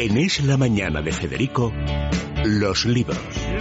En Es la Mañana de Federico, los libros.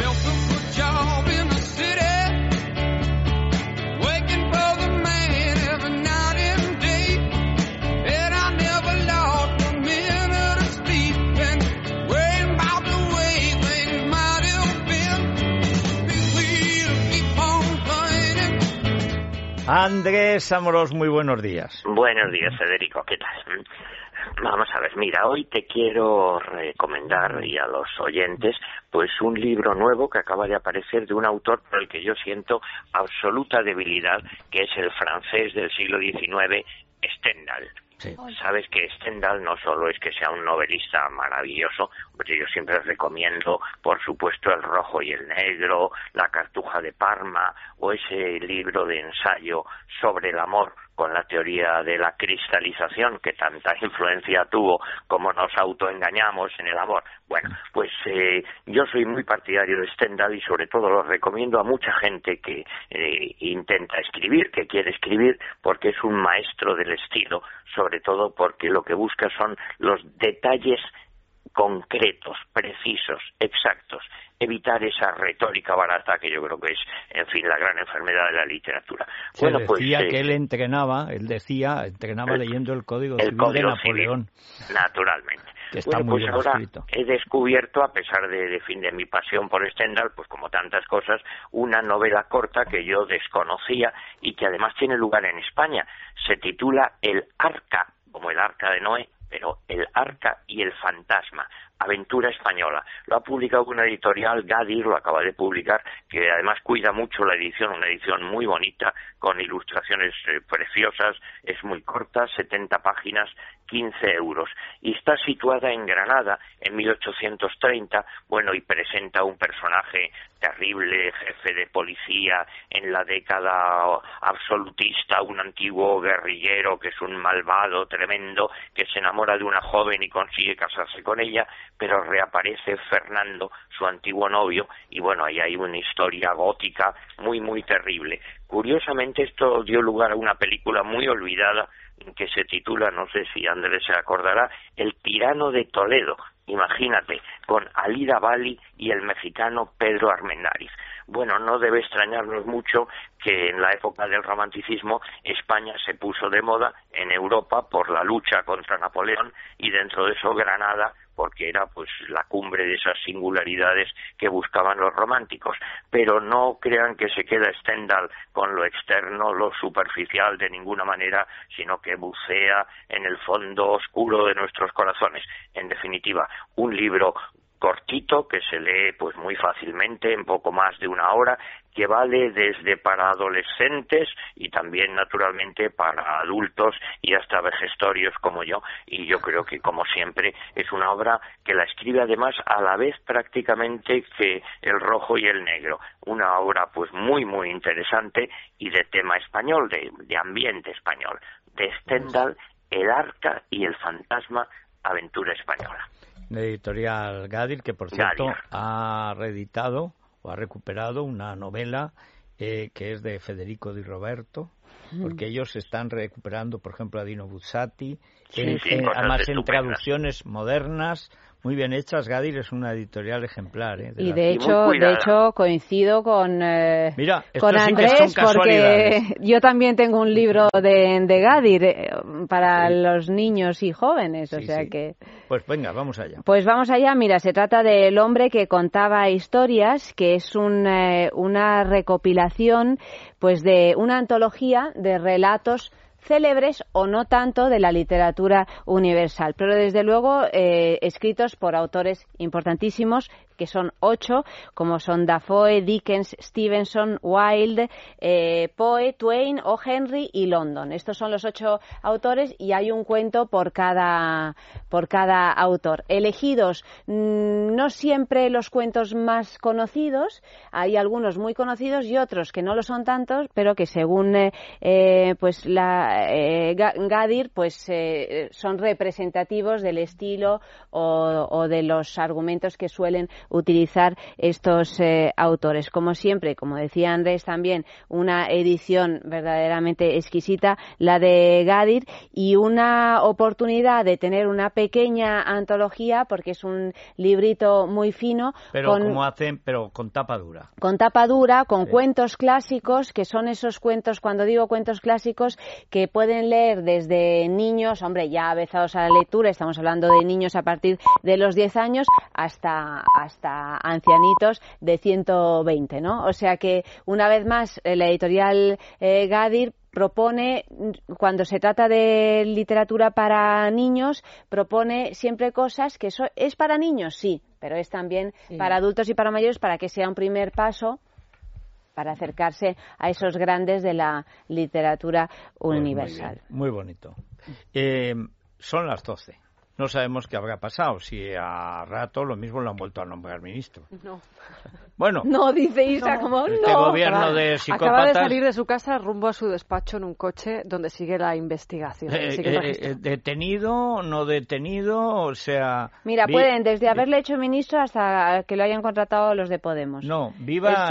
Andrés Amorós, muy buenos días. Buenos días, Federico, ¿qué tal? Vamos a ver, mira, hoy te quiero recomendar y a los oyentes pues un libro nuevo que acaba de aparecer de un autor por el que yo siento absoluta debilidad, que es el francés del siglo XIX, Stendhal. Sí. Sabes que Stendhal no solo es que sea un novelista maravilloso, porque yo siempre recomiendo, por supuesto, El rojo y el negro, La cartuja de Parma, o ese libro de ensayo sobre el amor con la teoría de la cristalización, que tanta influencia tuvo como nos autoengañamos en el amor. Bueno, pues yo soy muy partidario de Stendhal y sobre todo lo recomiendo a mucha gente que intenta escribir, que quiere escribir, porque es un maestro del estilo, sobre todo porque lo que busca son los detalles concretos, precisos, exactos, evitar esa retórica barata que yo creo que es, en fin, la gran enfermedad de la literatura. Bueno, decía que él entrenaba leyendo el Código Civil de Napoleón. Civil, naturalmente. Que está muy pues bien ahora escrito. He descubierto, a pesar de mi pasión por Stendhal, pues como tantas cosas, una novela corta que yo desconocía y que además tiene lugar en España. Se titula El Arca, como el Arca de Noé, pero El Arca y el Fantasma, aventura española. Lo ha publicado una editorial, Gadir, lo acaba de publicar, que además cuida mucho la edición, una edición muy bonita, con ilustraciones preciosas, es muy corta, 70 páginas, 15 euros. Y está situada en Granada, en 1830, bueno, y presenta un personaje terrible, jefe de policía en la década absolutista, un antiguo guerrillero que es un malvado tremendo, que se enamora de una joven y consigue casarse con ella, pero reaparece Fernando, su antiguo novio, y bueno, ahí hay una historia gótica muy, muy terrible. Curiosamente, esto dio lugar a una película muy olvidada que se titula, no sé si Andrés se acordará, El tirano de Toledo. Imagínate, con Alida Valli y el mexicano Pedro Armendáriz. Bueno, no debe extrañarnos mucho que en la época del romanticismo España se puso de moda en Europa por la lucha contra Napoleón y dentro de eso Granada porque era pues la cumbre de esas singularidades que buscaban los románticos. Pero no crean que se queda Stendhal con lo externo, lo superficial de ninguna manera, sino que bucea en el fondo oscuro de nuestros corazones. En definitiva, un libro cortito que se lee pues muy fácilmente, en poco más de una hora, que vale desde para adolescentes y también naturalmente para adultos y hasta vejestorios como yo, y yo creo que como siempre es una obra que la escribe además a la vez prácticamente que El rojo y el negro, una obra pues muy muy interesante y de tema español, de ambiente español, de Stendhal, El Arca y el Fantasma, aventura española. De editorial Gadir, que por cierto ha reeditado o ha recuperado una novela que es de Federico Di Roberto, porque ellos están recuperando, por ejemplo, a Dino Buzzati, además en traducciones modernas, muy bien hechas. Gadir es una editorial ejemplar. Y de hecho coincido con Andrés, sí porque yo también tengo un libro de Gadir para los niños y jóvenes, que... Pues venga, vamos allá. Pues vamos allá, mira, se trata de El hombre que contaba historias, que es una recopilación pues de una antología de relatos célebres o no tanto de la literatura universal, pero desde luego escritos por autores importantísimos, que son 8, como son Dafoe, Dickens, Stevenson, Wilde, Poe, Twain, O. Henry y London. Estos son los 8 autores y hay un cuento por cada autor. Elegidos no siempre los cuentos más conocidos, hay algunos muy conocidos y otros que no lo son tantos, pero que según Gadir son representativos del estilo o de los argumentos que suelen utilizar estos autores. Como siempre, como decía Andrés también, una edición verdaderamente exquisita, la de Gadir, y una oportunidad de tener una pequeña antología, porque es un librito muy fino. Pero con tapa dura. Con tapa dura, con cuentos clásicos, que son esos cuentos, cuando digo cuentos clásicos, que pueden leer desde niños, hombre, ya avezados a la lectura, estamos hablando de niños a partir de los 10 años, hasta ancianitos de 120, ¿no? O sea que, una vez más, la editorial Gadir propone, cuando se trata de literatura para niños, propone siempre cosas que es para niños, sí, pero es también para adultos y para mayores, para que sea un primer paso para acercarse a esos grandes de la literatura universal. Pues muy bonito. Son las 12. No sabemos qué habrá pasado. Si a rato lo mismo lo han vuelto a nombrar ministro. No. Bueno. No, dice Isa, como no. Este gobierno de psicópatas. Acaba de salir de su casa rumbo a su despacho en un coche donde sigue la investigación. ¿Detenido, no detenido? O sea... Mira, pueden desde haberle hecho ministro hasta que lo hayan contratado los de Podemos. No, viva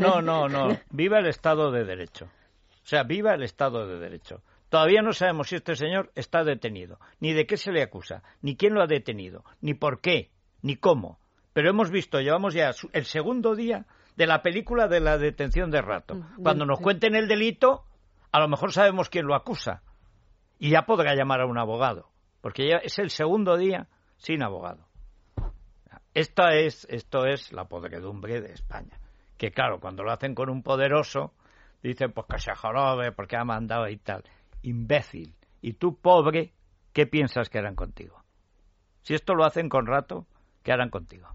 el Estado de Derecho. O sea, viva el Estado de Derecho. Todavía no sabemos si este señor está detenido, ni de qué se le acusa, ni quién lo ha detenido, ni por qué, ni cómo. Pero hemos visto, llevamos ya el segundo día de la película de la detención de Rato. Cuando nos cuenten el delito, a lo mejor sabemos quién lo acusa. Y ya podrá llamar a un abogado, porque ya es el segundo día sin abogado. Esto es la podredumbre de España. Que claro, cuando lo hacen con un poderoso, dicen pues que se jorobe porque ha mandado y tal. Imbécil. Y tú, pobre, ¿qué piensas que harán contigo? Si esto lo hacen con Rato, ¿qué harán contigo?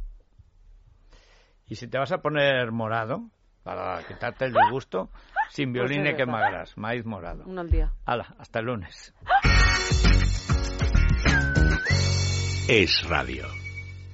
Y si te vas a poner morado, para quitarte el disgusto, sin violín que magras, maíz morado. Uno al día. Hala, hasta el lunes. Es Radio.